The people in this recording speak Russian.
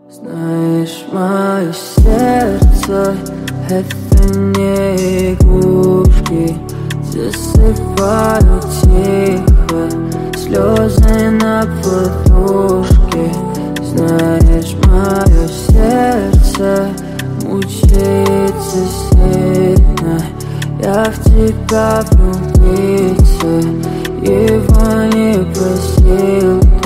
Знаешь, мое сердце — это не игрушки. Засыпаю тихо, слезы на подушке. Знаешь, мое сердце мучается сильно. Я в тебя влюбился, его не просил.